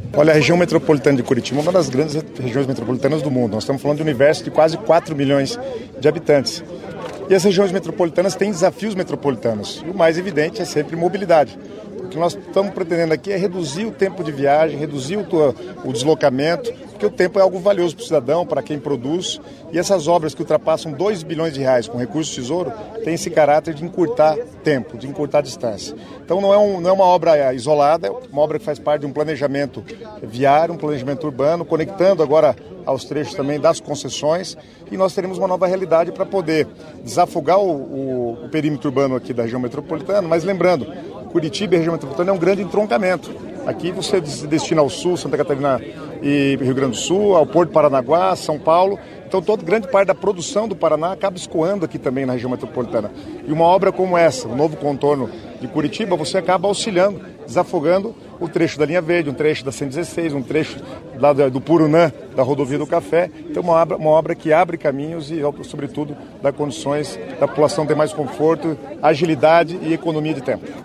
Olha, a região metropolitana de Curitiba é uma das grandes regiões metropolitanas do mundo. Nós estamos falando de um universo de quase 4 milhões de habitantes. E as regiões metropolitanas têm desafios metropolitanos. E o mais evidente é sempre mobilidade. O que nós estamos pretendendo aqui é reduzir o tempo de viagem, reduzir o deslocamento, porque o tempo é algo valioso para o cidadão, para quem produz. E essas obras que ultrapassam 2 bilhões de reais com recurso do Tesouro têm esse caráter de encurtar tempo, de encurtar distância. Então não é uma obra isolada, é uma obra que faz parte de um planejamento viário, um planejamento urbano, conectando agora aos trechos também das concessões, e nós teremos uma nova realidade para poder desafogar o perímetro urbano aqui da região metropolitana, mas lembrando, Curitiba e a região metropolitana é um grande entroncamento. Aqui você se destina ao sul, Santa Catarina e Rio Grande do Sul, ao Porto de Paranaguá, São Paulo. Então, grande parte da produção do Paraná acaba escoando aqui também na região metropolitana. E uma obra como essa, o novo contorno de Curitiba, você acaba auxiliando, desafogando o trecho da linha verde, um trecho da 116, um trecho lá do Purunã, da rodovia do Café. Então, uma obra que abre caminhos e, sobretudo, dá condições da população ter mais conforto, agilidade e economia de tempo.